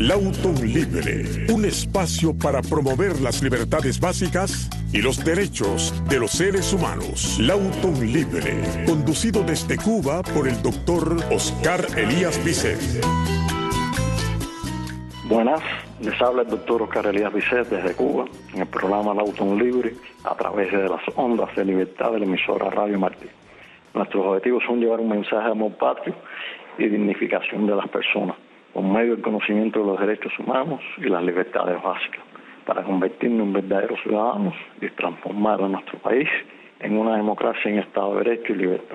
Lawton Libre, un espacio para promover las libertades básicas y los derechos de los seres humanos. Lawton Libre, conducido desde Cuba por el doctor Oscar Elías Bisset. Buenas, les habla el doctor Oscar Elías Bisset desde Cuba, en el programa Lawton Libre, a través de las ondas de libertad de la emisora Radio Martí. Nuestros objetivos son llevar un mensaje de amor patrio y dignificación de las personas, por medio del conocimiento de los derechos humanos y las libertades básicas, para convertirnos en verdaderos ciudadanos y transformar a nuestro país en una democracia en Estado de Derecho y libertad.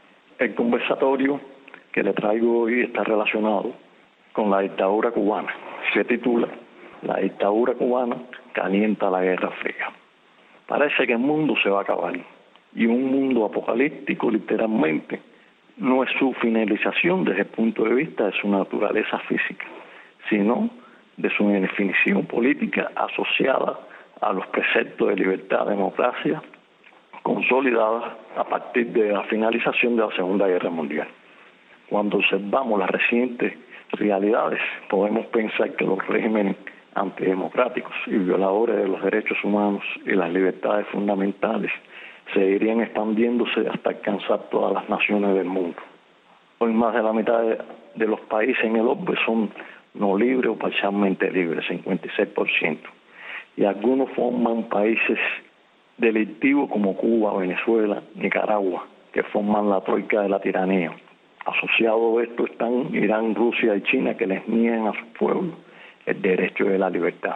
El conversatorio que le traigo hoy está relacionado con la dictadura cubana. Se titula "La dictadura cubana calienta la Guerra Fría". Parece que el mundo se va a acabar, y un mundo apocalíptico literalmente no es su finalización desde el punto de vista de su naturaleza física, sino de su definición política asociada a los preceptos de libertad y democracia consolidadas a partir de la finalización de la Segunda Guerra Mundial. Cuando observamos las recientes realidades, podemos pensar que los regímenes antidemocráticos y violadores de los derechos humanos y las libertades fundamentales seguirían expandiéndose hasta alcanzar todas las naciones del mundo. Hoy más de la mitad de los países en el orbe son no libres o parcialmente libres, 56%. Y algunos forman países delictivos como Cuba, Venezuela, Nicaragua, que forman la troika de la tiranía. Asociados a esto están Irán, Rusia y China, que les niegan a su pueblo el derecho de la libertad.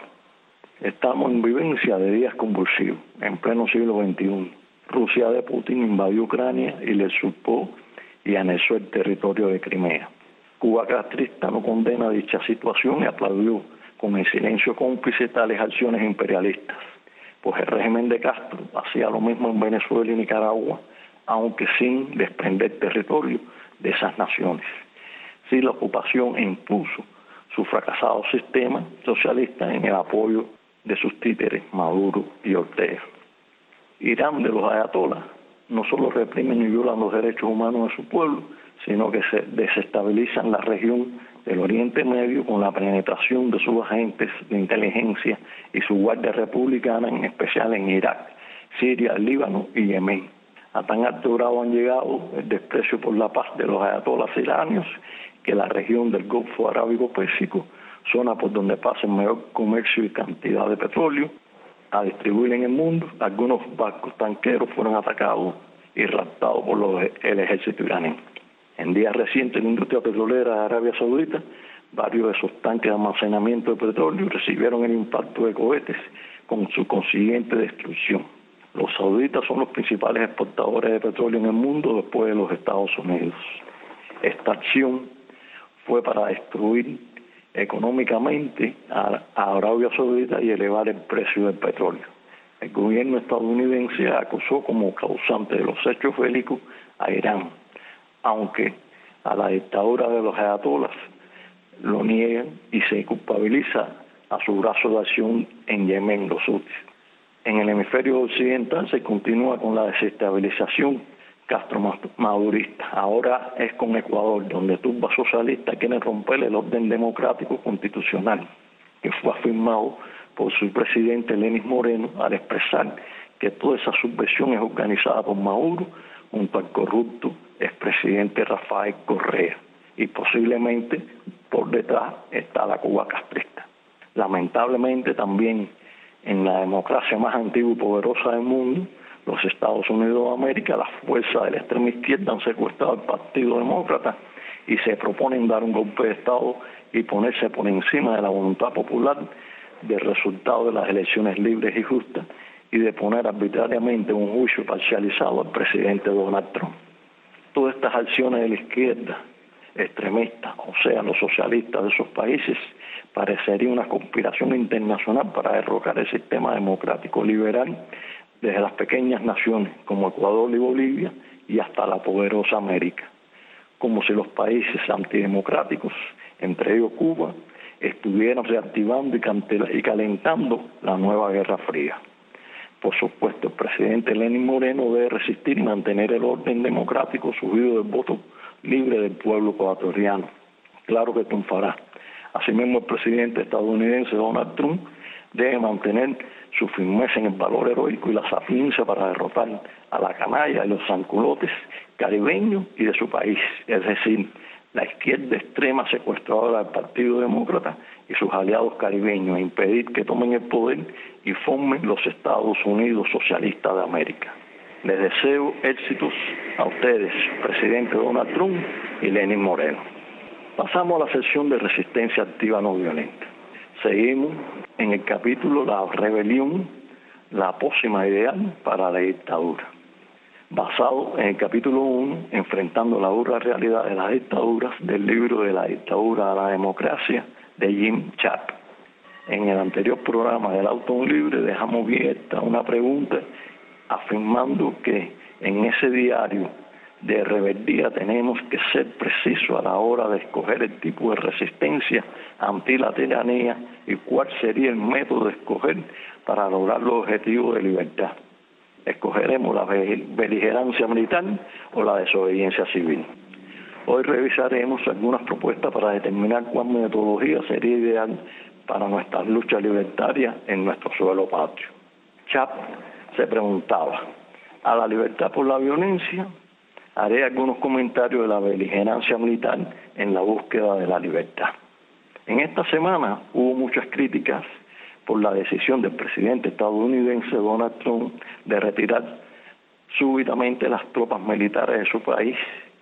Estamos en vivencia de días convulsivos, en pleno siglo XXI. Rusia de Putin invadió Ucrania y le usurpó y anexó el territorio de Crimea. Cuba castrista no condena dicha situación y aplaudió con el silencio cómplice tales acciones imperialistas, pues el régimen de Castro hacía lo mismo en Venezuela y Nicaragua, aunque sin desprender territorio de esas naciones. Sí, la ocupación impuso su fracasado sistema socialista en el apoyo de sus títeres Maduro y Ortega. Irán, de los ayatolás, no solo reprimen y violan los derechos humanos de su pueblo, sino que se desestabilizan la región del Oriente Medio con la penetración de sus agentes de inteligencia y su guardia republicana, en especial en Irak, Siria, Líbano y Yemen. A tan alto grado han llegado el desprecio por la paz de los ayatolás iranios que la región del Golfo Arábigo-Pérsico, zona por donde pasa el mayor comercio y cantidad de petróleo a distribuir en el mundo, algunos barcos tanqueros fueron atacados y raptados por el ejército iraní. En días recientes, la industria petrolera de Arabia Saudita, varios de esos tanques de almacenamiento de petróleo recibieron el impacto de cohetes con su consiguiente destrucción. Los sauditas son los principales exportadores de petróleo en el mundo después de los Estados Unidos. Esta acción fue para destruir económicamente a Arabia Saudita y elevar el precio del petróleo. El gobierno estadounidense acusó como causante de los hechos bélicos a Irán, aunque a la dictadura de los ayatolás lo niegan y se culpabiliza a su brazo de acción en Yemen, los hutis. En el hemisferio occidental se continúa con la desestabilización castro-madurista. Ahora es con Ecuador, donde turbas socialistas quieren romper el orden democrático constitucional, que fue afirmado por su presidente Lenín Moreno al expresar que toda esa subversión es organizada por Maduro junto al corrupto expresidente Rafael Correa, y posiblemente por detrás está la Cuba castrista. Lamentablemente también en la democracia más antigua y poderosa del mundo, los Estados Unidos de América, las fuerzas de la extrema izquierda han secuestrado al Partido Demócrata y se proponen dar un golpe de Estado y ponerse por encima de la voluntad popular del resultado de las elecciones libres y justas y de poner arbitrariamente un juicio parcializado al presidente Donald Trump. Todas estas acciones de la izquierda extremista, o sea, los socialistas de esos países, parecería una conspiración internacional para derrocar el sistema democrático liberal desde las pequeñas naciones como Ecuador y Bolivia y hasta la poderosa América, como si los países antidemocráticos, entre ellos Cuba, estuvieran reactivando y calentando la nueva Guerra Fría. Por supuesto, el presidente Lenín Moreno debe resistir y mantener el orden democrático surgido del voto libre del pueblo ecuatoriano. Claro que triunfará, Asimismo, el presidente estadounidense Donald Trump debe mantener su firmeza en el valor heroico y la sapiencia para derrotar a la canalla y los zanculotes caribeños y de su país, es decir, la izquierda extrema secuestradora del Partido Demócrata y sus aliados caribeños, e impedir que tomen el poder y formen los Estados Unidos socialistas de América. Les deseo éxitos a ustedes, presidente Donald Trump y Lenín Moreno. Pasamos a la sección de resistencia activa no violenta. Seguimos en el capítulo La rebelión, la pócima ideal para la dictadura, basado en el capítulo 1, enfrentando la dura realidad de las dictaduras, del libro De la dictadura a la democracia, de Jim Sharp. En el anterior programa del Auto Libre dejamos abierta una pregunta afirmando que en ese diario de rebeldía tenemos que ser precisos a la hora de escoger el tipo de resistencia ante la tiranía y cuál sería el método de escoger para lograr los objetivos de libertad. ¿Escogeremos la beligerancia militar o la desobediencia civil? Hoy revisaremos algunas propuestas para determinar cuál metodología sería ideal para nuestras luchas libertarias en nuestro suelo patrio. Sharp se preguntaba, ¿a la libertad por la violencia? Haré algunos comentarios de la beligerancia militar en la búsqueda de la libertad. En esta semana hubo muchas críticas por la decisión del presidente estadounidense Donald Trump de retirar súbitamente las tropas militares de su país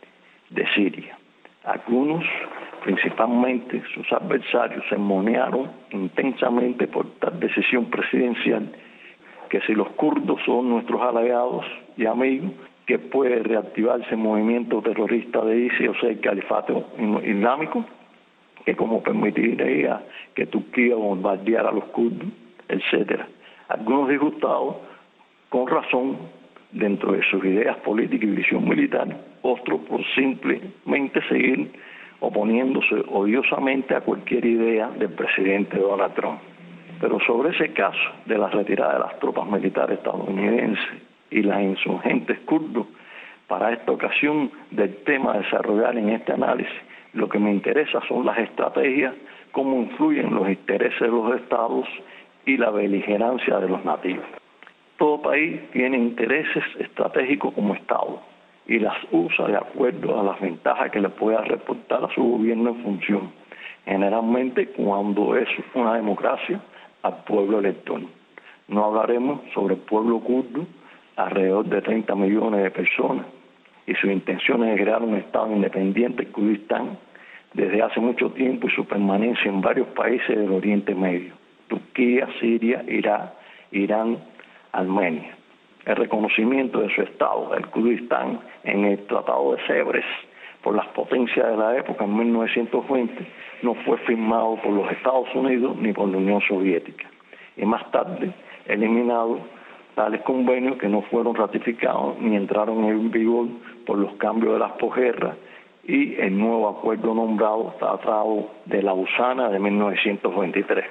de Siria. Algunos, principalmente sus adversarios, sermonearon intensamente por tal decisión presidencial, que si los kurdos son nuestros aliados y amigos, que puede reactivarse el movimiento terrorista de ISIS, o sea, el califato islámico, que como permitiría que Turquía bombardeara a los kurdos, etcétera. Algunos disgustados, con razón, dentro de sus ideas políticas y visión militar, otros por simplemente seguir oponiéndose odiosamente a cualquier idea del presidente Donald Trump. Pero sobre ese caso de la retirada de las tropas militares estadounidenses y las insurgentes kurdos, para esta ocasión del tema a desarrollar en este análisis, lo que me interesa son las estrategias, cómo influyen los intereses de los estados y la beligerancia de los nativos. Todo país tiene intereses estratégicos como estado y las usa de acuerdo a las ventajas que le pueda reportar a su gobierno en función, generalmente cuando es una democracia, al pueblo elector. No hablaremos sobre el pueblo kurdo, alrededor de 30 millones de personas, y sus intenciones de crear un Estado independiente, el Kurdistán, desde hace mucho tiempo, y su permanencia en varios países del Oriente Medio, Turquía, Siria, Irak, Irán, Armenia. El reconocimiento de su Estado, el Kurdistán, en el Tratado de Sèvres, por las potencias de la época en 1920, no fue firmado por los Estados Unidos ni por la Unión Soviética, y más tarde eliminado tales convenios que no fueron ratificados ni entraron en vigor por los cambios de las posguerras y el nuevo acuerdo nombrado Tratado de Lausana de 1923.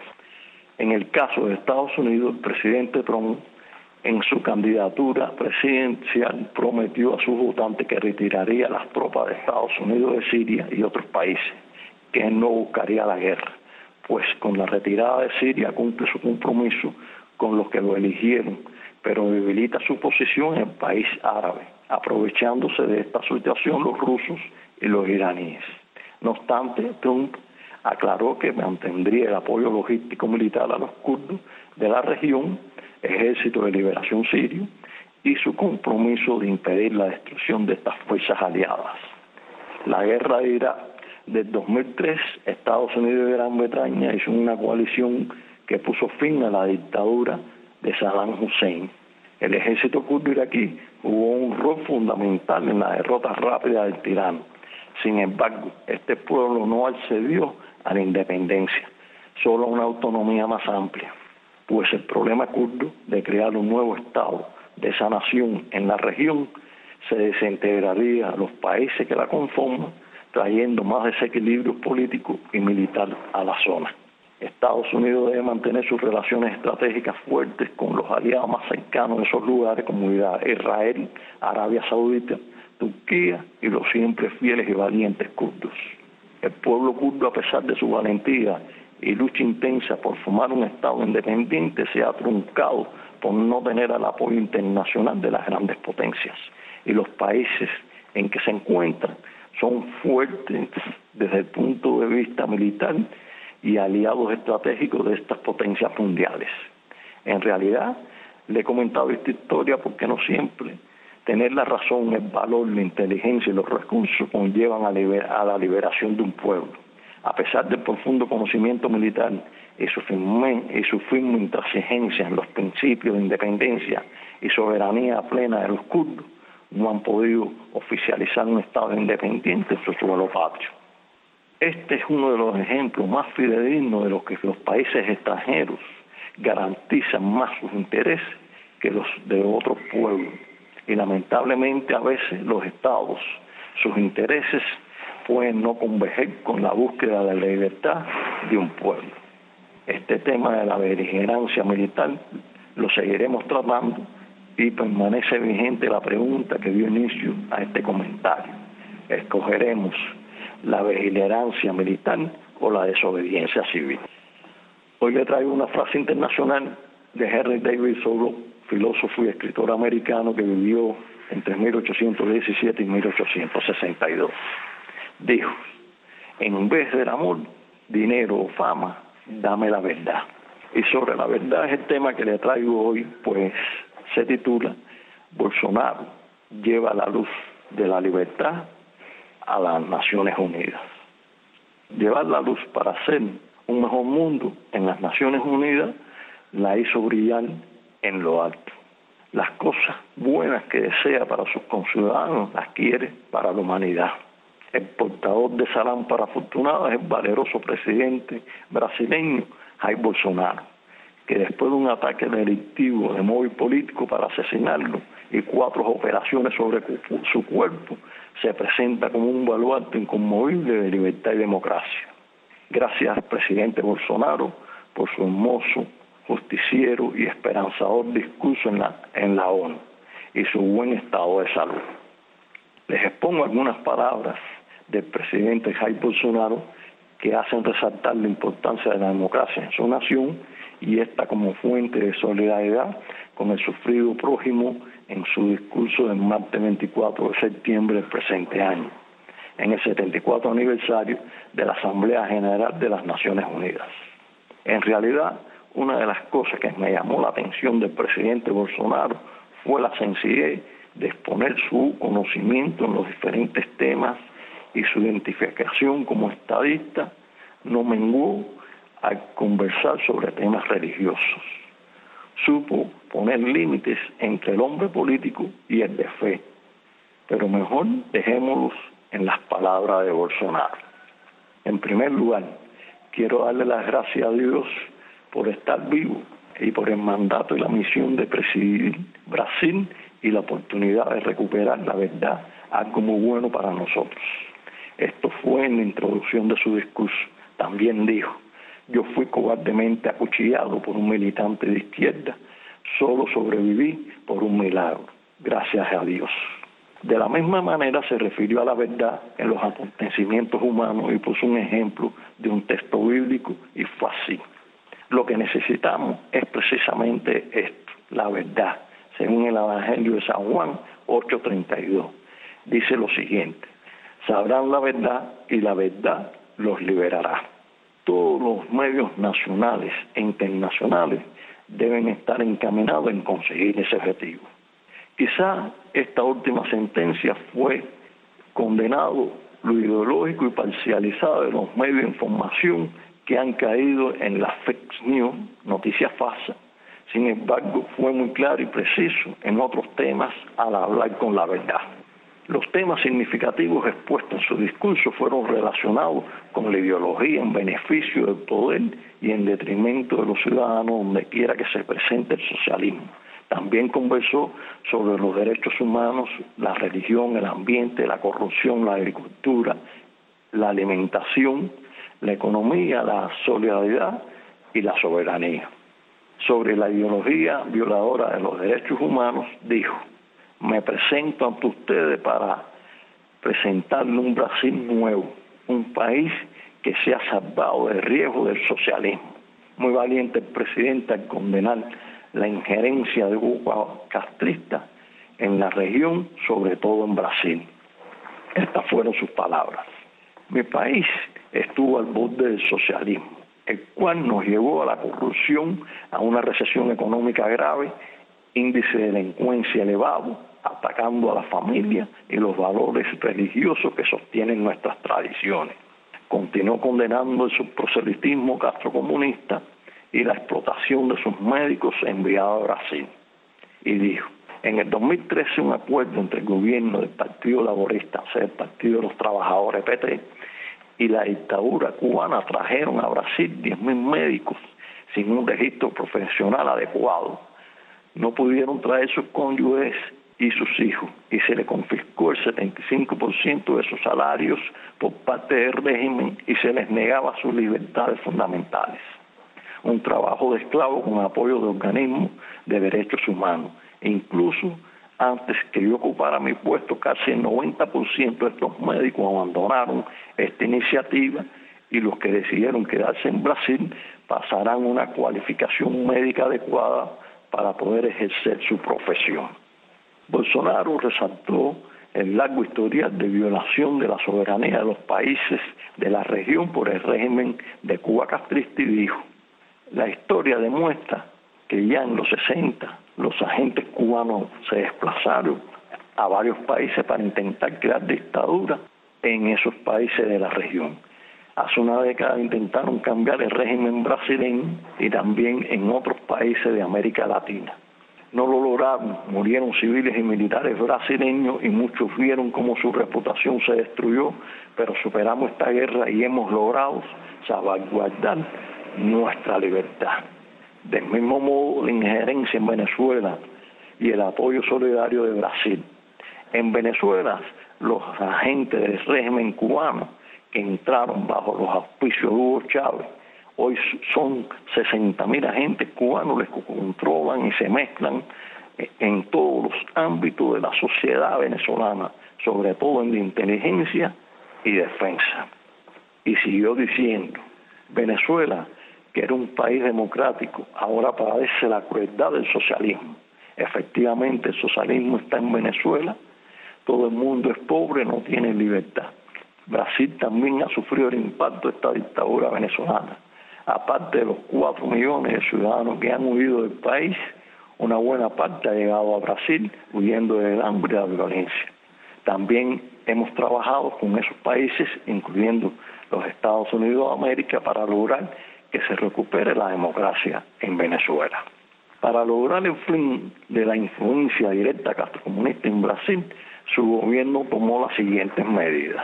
En el caso de Estados Unidos, el presidente Trump, en su candidatura presidencial, prometió a sus votantes que retiraría las tropas de Estados Unidos de Siria y otros países, que él no buscaría la guerra, pues con la retirada de Siria cumple su compromiso con los que lo eligieron, pero debilita su posición en el país árabe, aprovechándose de esta situación los rusos y los iraníes. No obstante, Trump aclaró que mantendría el apoyo logístico militar a los kurdos de la región, Ejército de Liberación Sirio, y su compromiso de impedir la destrucción de estas fuerzas aliadas. La guerra de Irak del 2003, Estados Unidos y Gran Bretaña hizo una coalición que puso fin a la dictadura de Saddam Hussein. El ejército kurdo iraquí jugó un rol fundamental en la derrota rápida del tirano. Sin embargo, este pueblo no accedió a la independencia, solo a una autonomía más amplia, pues el problema kurdo de crear un nuevo Estado de esa nación en la región se desintegraría a los países que la conforman, trayendo más desequilibrios políticos y militares a la zona. Estados Unidos debe mantener sus relaciones estratégicas fuertes con los aliados más cercanos de esos lugares como Israel, Arabia Saudita, Turquía y los siempre fieles y valientes kurdos. El pueblo kurdo, a pesar de su valentía y lucha intensa por formar un Estado independiente, se ha truncado por no tener el apoyo internacional de las grandes potencias. Y los países en que se encuentran son fuertes desde el punto de vista militar y aliados estratégicos de estas potencias mundiales. En realidad, le he comentado esta historia porque no siempre tener la razón, el valor, la inteligencia y los recursos conllevan a la liberación de un pueblo. A pesar del profundo conocimiento militar y su firme intransigencia en los principios de independencia y soberanía plena de los kurdos, no han podido oficializar un Estado independiente en su suelo patrio. Este es uno de los ejemplos más fidedignos de los que los países extranjeros garantizan más sus intereses que los de otros pueblos. Y lamentablemente a veces los estados, sus intereses pueden no converger con la búsqueda de la libertad de un pueblo. Este tema de la beligerancia militar lo seguiremos tratando y permanece vigente la pregunta que dio inicio a este comentario. ¿Escogeremos la beligerancia militar o la desobediencia civil? Hoy le traigo una frase internacional de Henry David Thoreau, filósofo y escritor americano que vivió entre 1817 y 1862. Dijo: en vez del amor, dinero o fama, dame la verdad. Y sobre la verdad es el tema que le traigo hoy, pues se titula Bolsonaro lleva la luz de la libertad a las Naciones Unidas. Llevar la luz para hacer un mejor mundo en las Naciones Unidas la hizo brillar en lo alto. Las cosas buenas que desea para sus conciudadanos las quiere para la humanidad. El portador de esa lámpara afortunada es el valeroso presidente brasileño Jair Bolsonaro, que después de un ataque delictivo de móvil político para asesinarlo y 4 operaciones sobre su cuerpo, se presenta como un baluarte inconmovible de libertad y democracia. Gracias, presidente Bolsonaro, por su hermoso, justiciero y esperanzador discurso en la ONU y su buen estado de salud. Les expongo algunas palabras del presidente Jair Bolsonaro que hacen resaltar la importancia de la democracia en su nación y esta como fuente de solidaridad con el sufrido prójimo en su discurso del martes 24 de septiembre del presente año, en el 74 aniversario de la Asamblea General de las Naciones Unidas. En realidad, una de las cosas que me llamó la atención del presidente Bolsonaro fue la sencillez de exponer su conocimiento en los diferentes temas y su identificación como estadista no menguó al conversar sobre temas religiosos. Supo poner límites entre el hombre político y el de fe, pero mejor dejémoslos en las palabras de Bolsonaro. En primer lugar, quiero darle las gracias a Dios por estar vivo y por el mandato y la misión de presidir Brasil y la oportunidad de recuperar la verdad, algo muy bueno para nosotros. Esto fue en la introducción de su discurso. También dijo: yo fui cobardemente acuchillado por un militante de izquierda, solo sobreviví por un milagro, gracias a Dios. De la misma manera se refirió a la verdad en los acontecimientos humanos y puso un ejemplo de un texto bíblico y fue así. Lo que necesitamos es precisamente esto, la verdad, según el Evangelio de San Juan 8:32. Dice lo siguiente: sabrán la verdad y la verdad los liberará. Todos los medios nacionales e internacionales deben estar encaminados en conseguir ese objetivo. Quizá esta última sentencia fue condenado lo ideológico y parcializado de los medios de información que han caído en las fake news, noticias falsas. Sin embargo, fue muy claro y preciso en otros temas al hablar con la verdad. Los temas significativos expuestos en su discurso fueron relacionados con la ideología en beneficio del poder y en detrimento de los ciudadanos donde quiera que se presente el socialismo. También conversó sobre los derechos humanos, la religión, el ambiente, la corrupción, la agricultura, la alimentación, la economía, la solidaridad y la soberanía. Sobre la ideología violadora de los derechos humanos, dijo: me presento ante ustedes para presentarle un Brasil nuevo, un país que se ha salvado del riesgo del socialismo. Muy valiente el presidente al condenar la injerencia de Cuba castrista en la región, sobre todo en Brasil. Estas fueron sus palabras. Mi país estuvo al borde del socialismo, el cual nos llevó a la corrupción, a una recesión económica grave, índice de delincuencia elevado, atacando a la familia y los valores religiosos que sostienen nuestras tradiciones. Continuó condenando el subproselitismo castrocomunista y la explotación de sus médicos enviados a Brasil. Y dijo, en el 2013 un acuerdo entre el gobierno del Partido Laborista, o sea, el Partido de los Trabajadores PT, y la dictadura cubana trajeron a Brasil 10.000 médicos sin un registro profesional adecuado. No pudieron traer sus cónyuges y sus hijos, y se le confiscó el 75% de sus salarios por parte del régimen y se les negaba sus libertades fundamentales. Un trabajo de esclavo con apoyo de organismos de derechos humanos. E incluso antes que yo ocupara mi puesto, casi el 90% de estos médicos abandonaron esta iniciativa y los que decidieron quedarse en Brasil pasarán una cualificación médica adecuada para poder ejercer su profesión. Bolsonaro resaltó el largo historial de violación de la soberanía de los países de la región por el régimen de Cuba castrista y dijo, la historia demuestra que ya en los 60 los agentes cubanos se desplazaron a varios países para intentar crear dictadura en esos países de la región. Hace una década intentaron cambiar el régimen brasileño y también en otros países de América Latina. No lo lograron, murieron civiles y militares brasileños y muchos vieron cómo su reputación se destruyó, pero superamos esta guerra y hemos logrado salvaguardar nuestra libertad. Del mismo modo, la injerencia en Venezuela y el apoyo solidario de Brasil. En Venezuela, los agentes del régimen cubano que entraron bajo los auspicios de Hugo Chávez, hoy son 60.000 agentes cubanos los que controlan y se mezclan en todos los ámbitos de la sociedad venezolana, sobre todo en la inteligencia y defensa. Y siguió diciendo, Venezuela, que era un país democrático, ahora padece la crueldad del socialismo. Efectivamente, el socialismo está en Venezuela, todo el mundo es pobre, no tiene libertad. Brasil también ha sufrido el impacto de esta dictadura venezolana. Aparte de los 4 millones de ciudadanos que han huido del país, una buena parte ha llegado a Brasil huyendo del hambre y la violencia. También hemos trabajado con esos países, incluyendo los Estados Unidos de América, para lograr que se recupere la democracia en Venezuela. Para lograr el fin de la influencia directa castrocomunista en Brasil, su gobierno tomó las siguientes medidas.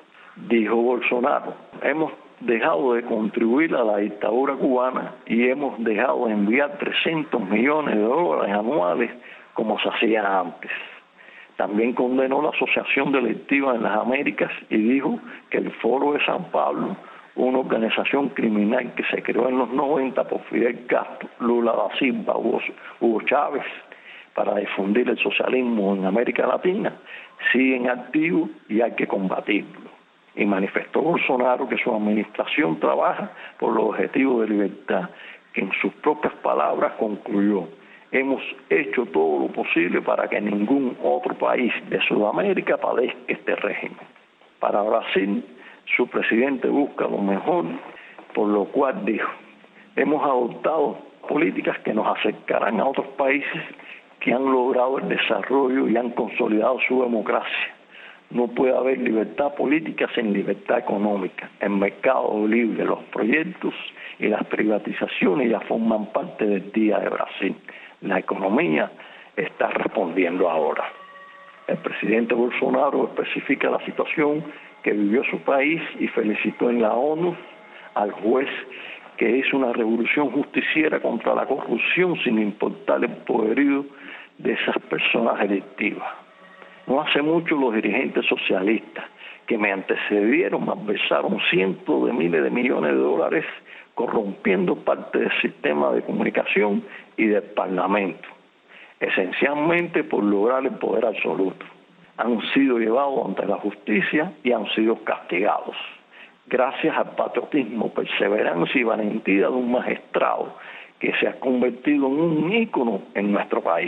Dijo Bolsonaro, hemos dejado de contribuir a la dictadura cubana y hemos dejado de enviar 300 millones de dólares anuales como se hacía antes. También condenó la asociación delictiva en las Américas y dijo que el Foro de San Pablo, una organización criminal que se creó en los 90 por Fidel Castro, Lula da Silva, Hugo Chávez, para difundir el socialismo en América Latina, siguen activos y hay que combatirlo. Y manifestó Bolsonaro que su administración trabaja por los objetivos de libertad, que en sus propias palabras concluyó, hemos hecho todo lo posible para que ningún otro país de Sudamérica padezca este régimen. Para Brasil, su presidente busca lo mejor, por lo cual dijo, hemos adoptado políticas que nos acercarán a otros países que han logrado el desarrollo y han consolidado su democracia. No puede haber libertad política sin libertad económica. El mercado libre, los proyectos y las privatizaciones ya forman parte del día de Brasil. La economía está respondiendo ahora. El presidente Bolsonaro especifica la situación que vivió su país y felicitó en la ONU al juez que hizo una revolución justiciera contra la corrupción sin importar el poderío de esas personas delictivas. No hace mucho los dirigentes socialistas que me antecedieron malversaron cientos de miles de millones de dólares corrompiendo parte del sistema de comunicación y del Parlamento, esencialmente por lograr el poder absoluto. Han sido llevados ante la justicia y han sido castigados. gracias al patriotismo, perseverancia y valentía de un magistrado que se ha convertido en un ícono en nuestro país,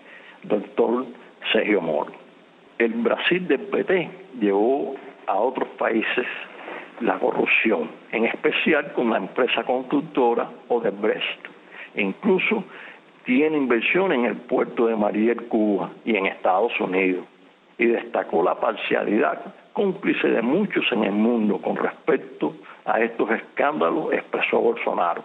doctor Sergio Moro. El Brasil del PT llevó a otros países la corrupción, en especial con la empresa constructora Odebrecht. Incluso tiene inversión en el puerto de Mariel, Cuba, y en Estados Unidos. Y destacó la parcialidad cómplice de muchos en el mundo con respecto a estos escándalos, expresó Bolsonaro.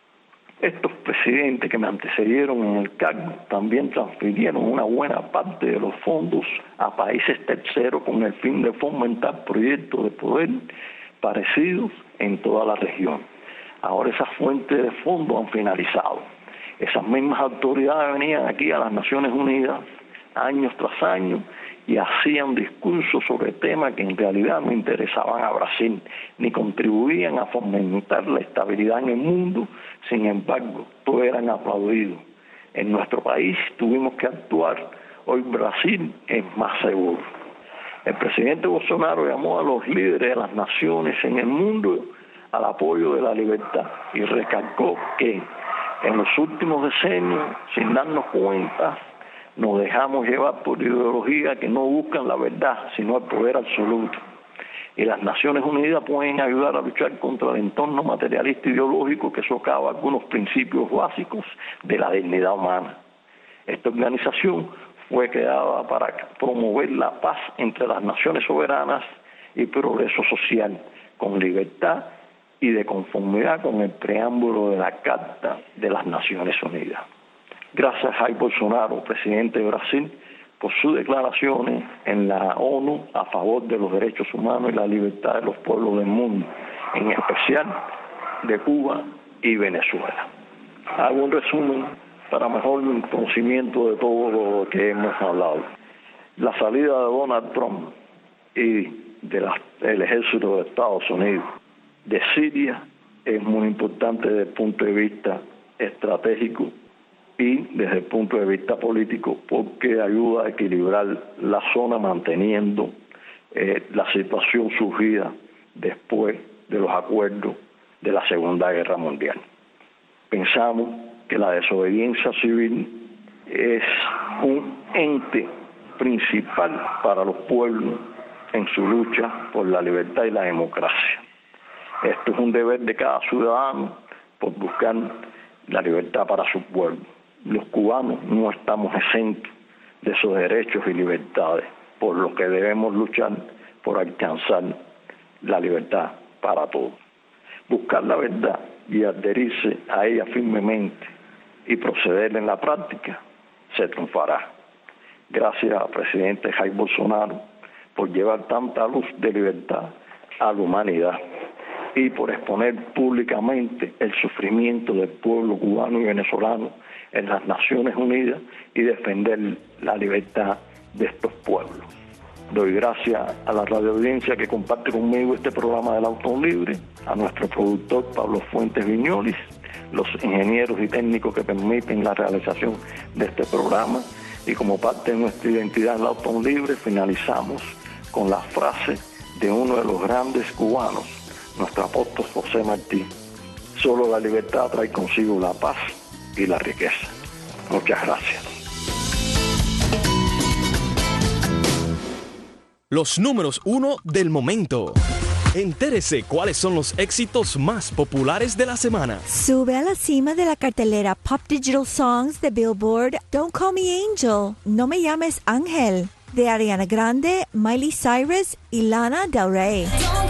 Estos presidentes que me antecedieron en el cargo también transfirieron una buena parte de los fondos a países terceros con el fin de fomentar proyectos de poder parecidos en toda la región. Ahora esas fuentes de fondos han finalizado. Esas mismas autoridades venían aquí a las Naciones Unidas años tras años y hacían discursos sobre temas que en realidad no interesaban a Brasil, ni contribuían a fomentar la estabilidad en el mundo. Sin embargo, todos eran aplaudidos. En nuestro país tuvimos que actuar. Hoy Brasil es más seguro. El presidente Bolsonaro llamó a los líderes de las naciones en el mundo al apoyo de la libertad y recalcó que en los últimos decenios, sin darnos cuenta, nos dejamos llevar por ideologías que no buscan la verdad, sino el poder absoluto. Y las Naciones Unidas pueden ayudar a luchar contra el entorno materialista ideológico que socava algunos principios básicos de la dignidad humana. Esta organización fue creada para promover la paz entre las naciones soberanas y progreso social, con libertad y de conformidad con el preámbulo de la Carta de las Naciones Unidas. Gracias a Jair Bolsonaro, presidente de Brasil, por sus declaraciones en la ONU a favor de los derechos humanos y la libertad de los pueblos del mundo, en especial de Cuba y Venezuela. Hago un resumen para mejor conocimiento de todo lo que hemos hablado. La salida de Donald Trump y del ejército de Estados Unidos de Siria es muy importante desde el punto de vista estratégico y desde el punto de vista político, porque ayuda a equilibrar la zona manteniendo la situación surgida después de los acuerdos de la Segunda Guerra Mundial. Pensamos que la desobediencia civil es un ente principal para los pueblos en su lucha por la libertad y la democracia. Esto es un deber de cada ciudadano por buscar la libertad para su pueblo. Los cubanos no estamos exentos de esos derechos y libertades, por lo que debemos luchar por alcanzar la libertad para todos. Buscar la verdad y adherirse a ella firmemente y proceder en la práctica, se triunfará. Gracias al presidente Jair Bolsonaro por llevar tanta luz de libertad a la humanidad y por exponer públicamente el sufrimiento del pueblo cubano y venezolano en las Naciones Unidas y defender la libertad de estos pueblos. Doy gracias a la radioaudiencia que comparte conmigo este programa del Autón Libre, a nuestro productor Pablo Fuentes Viñolis, los ingenieros y técnicos que permiten la realización de este programa, y como parte de nuestra identidad en el Autón Libre finalizamos con la frase de uno de los grandes cubanos, nuestro apóstol José Martí: solo la libertad trae consigo la paz y la riqueza. Muchas gracias. Los números 1 del momento. Entérese cuáles son los éxitos más populares de la semana. Sube a la cima de la cartelera Pop Digital Songs de Billboard Don't Call Me Angel, No Me Llames Ángel, de Ariana Grande, Miley Cyrus y Lana Del Rey.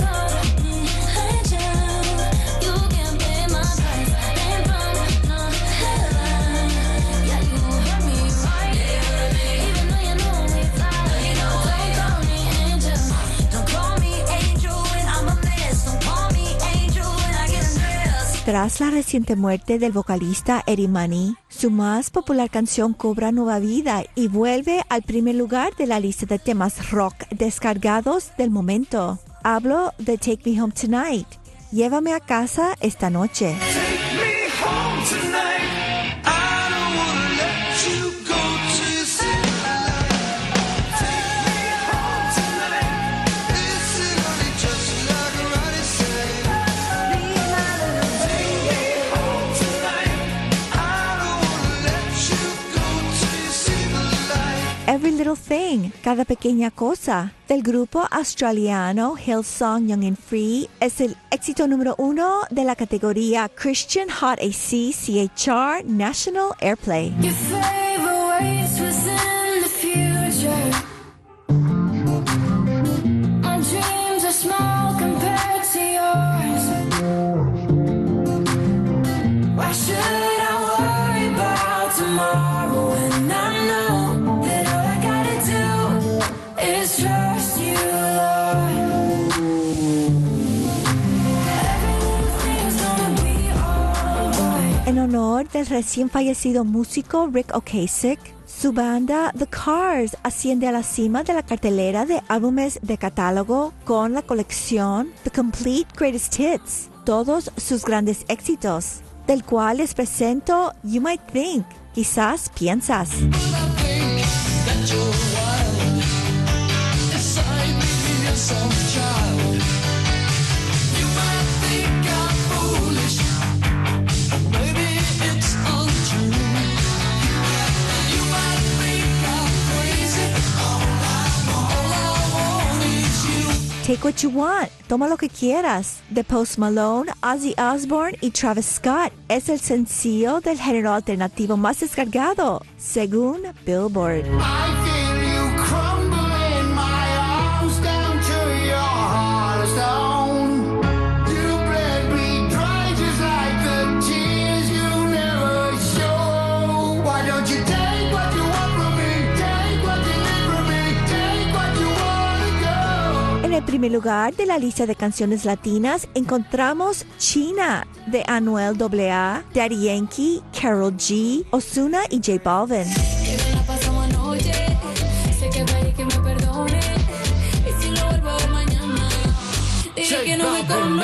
Tras la reciente muerte del vocalista Eddie Money, su más popular canción cobra nueva vida y vuelve al primer lugar de la lista de temas rock descargados del momento. Hablo de Take Me Home Tonight, Llévame a casa esta noche. Take me home tonight. I don't wanna let you go to sleep. Take me home tonight. This is only just like Ronnie said. Little Thing, Cada Pequeña Cosa, del grupo australiano Hillsong Young and Free, es el éxito número 1 de la categoría Christian Hot AC CHR National Airplay. Your favor waits within the future. My dreams are small compared to yours. Why should I worry about tomorrow when I know that all I gotta do is trust you, Lord? Everything's gonna be alright. En honor del recién fallecido músico Rick Ocasek, su banda The Cars asciende a la cima de la cartelera de álbumes de catálogo con la colección The Complete Greatest Hits, todos sus grandes éxitos, del cual les presento You Might Think, quizás piensas. Take What You Want, Toma Lo Que Quieras, de Post Malone, Ozzy Osbourne y Travis Scott, es el sencillo del género alternativo más descargado, según Billboard. I feel you crumble in my arms down to your heart of stone. You bled me dry just like the tears you never show. Why don't you take what you want from me? Take what you need from me. Take what you want to go. En el primer lugar de la lista de canciones latinas encontramos China, de Anuel AA, Daddy Yankee, Karol G, Ozuna y J Balvin. Que me la pasamos anoche. Sé que va y que me perdone. Y si lo vuelvo a ver mañana, dije que no me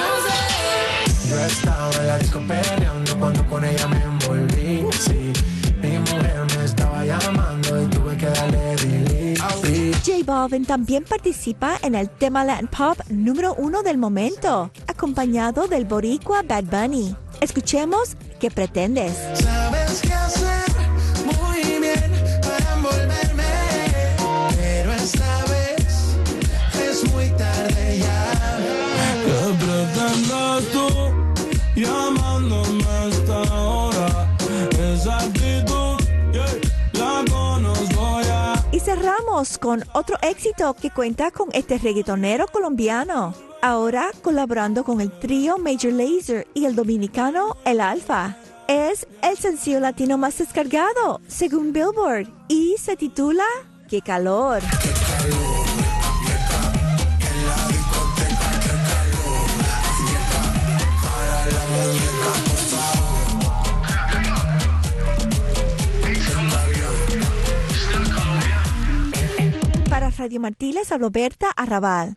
conoce. Yo estaba en la disco peleando cuando con ella me envolví. Sí, mi mujer me estaba llamando y tuve que darle delete. J Balvin también participa en el tema Latin Pop número 1 del momento, acompañado del boricua Bad Bunny. Escuchemos ¿Qué pretendes? Sabes qué hacer muy bien para envolverme, pero esta vez es muy tarde ya. ¿Qué pretendes tú llamándome a esta hora? Esa actitud, la conozco ya. Y cerramos con otro éxito que cuenta con este reggaetonero colombiano, ahora colaborando con el trío Major Lazer y el dominicano El Alfa. Es el sencillo latino más descargado, según Billboard, y se titula ¡Qué calor! Para Radio Martí les habló Berta Arrabal.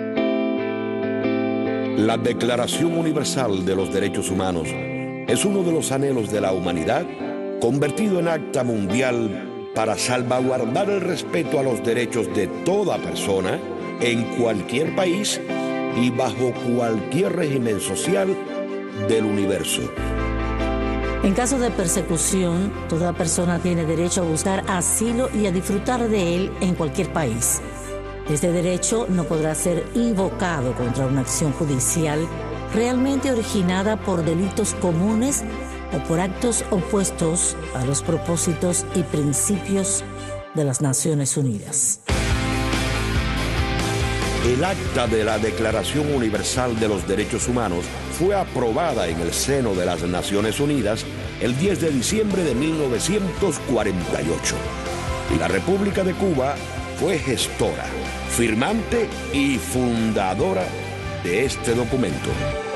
La Declaración Universal de los Derechos Humanos es uno de los anhelos de la humanidad, convertido en acta mundial para salvaguardar el respeto a los derechos de toda persona en cualquier país y bajo cualquier régimen social del universo. En caso de persecución, toda persona tiene derecho a buscar asilo y a disfrutar de él en cualquier país. Este derecho no podrá ser invocado contra una acción judicial realmente originada por delitos comunes o por actos opuestos a los propósitos y principios de las Naciones Unidas. El acta de la Declaración Universal de los Derechos Humanos fue aprobada en el seno de las Naciones Unidas el 10 de diciembre de 1948. Y la República de Cuba fue gestora, firmante y fundadora de este documento.